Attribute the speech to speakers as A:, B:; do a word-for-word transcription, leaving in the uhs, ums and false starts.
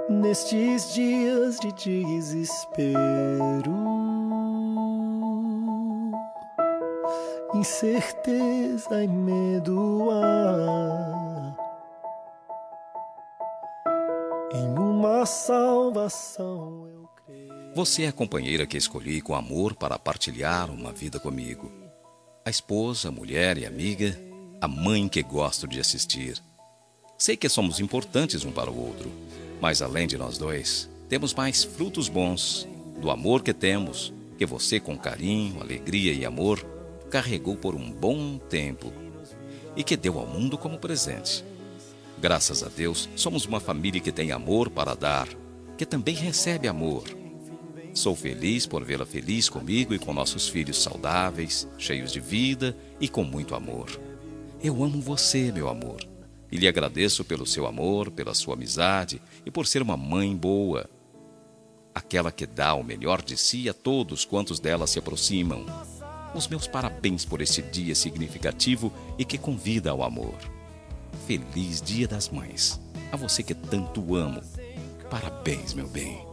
A: nestes dias de desespero, incerteza e medo há em uma salvação eu creio.
B: Você é a companheira que escolhi com amor para partilhar uma vida comigo. A esposa, a mulher e amiga, a mãe que gosto de assistir. Sei que somos importantes um para o outro, mas além de nós dois, temos mais frutos bons do amor que temos, que você com carinho, alegria e amor carregou por um bom tempo e que deu ao mundo como presente. Graças a Deus, somos uma família que tem amor para dar, que também recebe amor. Sou feliz por vê-la feliz comigo e com nossos filhos saudáveis, cheios de vida e com muito amor. Eu amo você, meu amor, e lhe agradeço pelo seu amor, pela sua amizade e por ser uma mãe boa. Aquela que dá o melhor de si a todos quantos dela se aproximam. Os meus parabéns por este dia significativo e que convida ao amor. Feliz Dia das Mães, a você que tanto amo. Parabéns, meu bem.